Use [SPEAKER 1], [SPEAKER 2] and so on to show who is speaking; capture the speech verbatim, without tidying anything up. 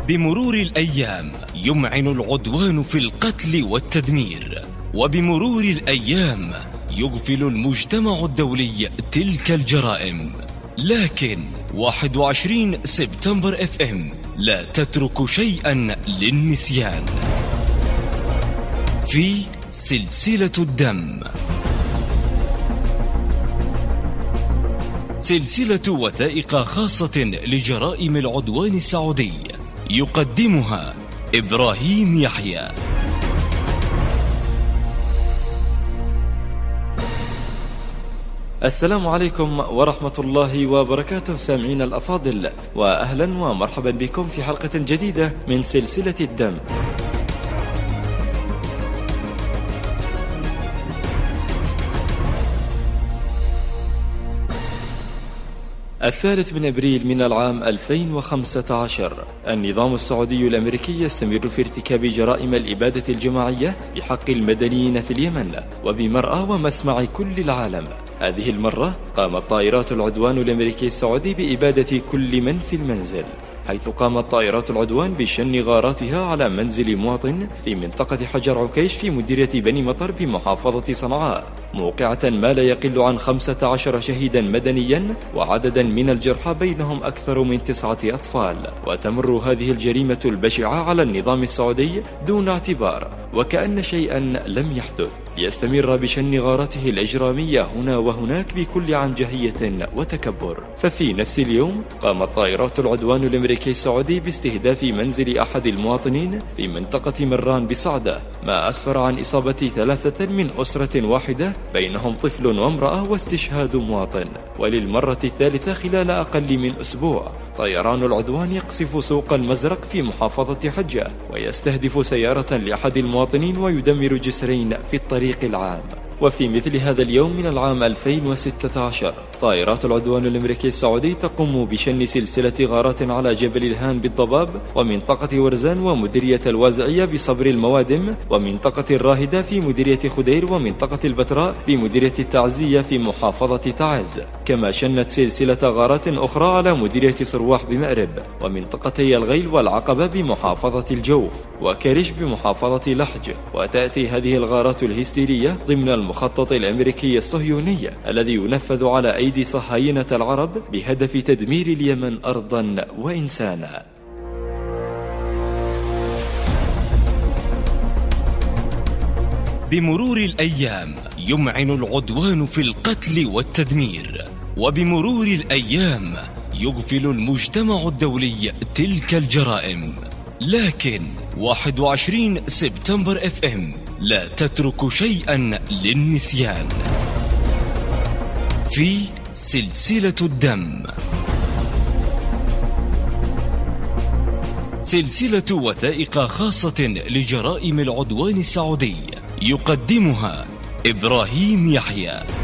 [SPEAKER 1] بمرور الأيام يمعن العدوان في القتل والتدمير، وبمرور الأيام يغفل المجتمع الدولي تلك الجرائم. لكن واحد وعشرين سبتمبر اف ام لا تترك شيئا للنسيان. في سلسلة الدم، سلسلة وثائق خاصة لجرائم العدوان السعودي، يقدمها إبراهيم يحيى.
[SPEAKER 2] السلام عليكم ورحمة الله وبركاته سامعين الأفاضل، وأهلا ومرحبا بكم في حلقة جديدة من سلسلة الدم. الثالث من أبريل من العام ألفين وخمسة عشر، النظام السعودي الأمريكي يستمر في ارتكاب جرائم الإبادة الجماعية بحق المدنيين في اليمن وبمرأى ومسمع كل العالم. هذه المرة قامت طائرات العدوان الأمريكي السعودي بإبادة كل من في المنزل، حيث قامت طائرات العدوان بشن غاراتها على منزل مواطن في منطقة حجر عكيش في مديرية بني مطر بمحافظة صنعاء، موقعة ما لا يقل عن خمسة عشر شهيدا مدنيا وعددا من الجرحى بينهم أكثر من تسعة أطفال. وتمر هذه الجريمة البشعة على النظام السعودي دون اعتبار وكأن شيئا لم يحدث، يستمر بشن غارته الإجرامية هنا وهناك بكل عنجهية وتكبر. ففي نفس اليوم قامت طائرات العدوان الأمريكي السعودي باستهداف منزل أحد المواطنين في منطقة مران بصعدة، ما أسفر عن إصابة ثلاثة من أسرة واحدة بينهم طفل وامرأة واستشهاد مواطن. وللمرة الثالثة خلال أقل من أسبوع طيران العدوان يقصف سوق المزرق في محافظة حجة ويستهدف سيارة لأحد المواطنين ويدمر جسرين في الطريق العام. وفي مثل هذا اليوم من العام ألفين وستة عشر طائرات العدوان الأمريكي السعودي تقوم بشن سلسلة غارات على جبل الهان بالضباب ومنطقة ورزان ومديرية الوازعية بصبر الموادم ومنطقة الراهدة في مديرية خدير ومنطقة البتراء بمديرية التعزية في محافظة تعز. كما شنت سلسلة غارات أخرى على مديرية صرواح بمأرب ومنطقتي الغيل والعقبة بمحافظة الجوف وكرش بمحافظة لحج. وتأتي هذه الغارات الهستيرية ضمن المخطط الأمريكي الصهيوني الذي ينفذ على أيدي صهاينة العرب بهدف تدمير اليمن أرضا وإنسانا.
[SPEAKER 1] بمرور الأيام يمعن العدوان في القتل والتدمير، وبمرور الأيام يغفل المجتمع الدولي تلك الجرائم. لكن واحد وعشرين سبتمبر اف ام لا تترك شيئا للنسيان. في سلسلة الدم، سلسلة وثائق خاصة لجرائم العدوان السعودي، يقدمها إبراهيم يحيى.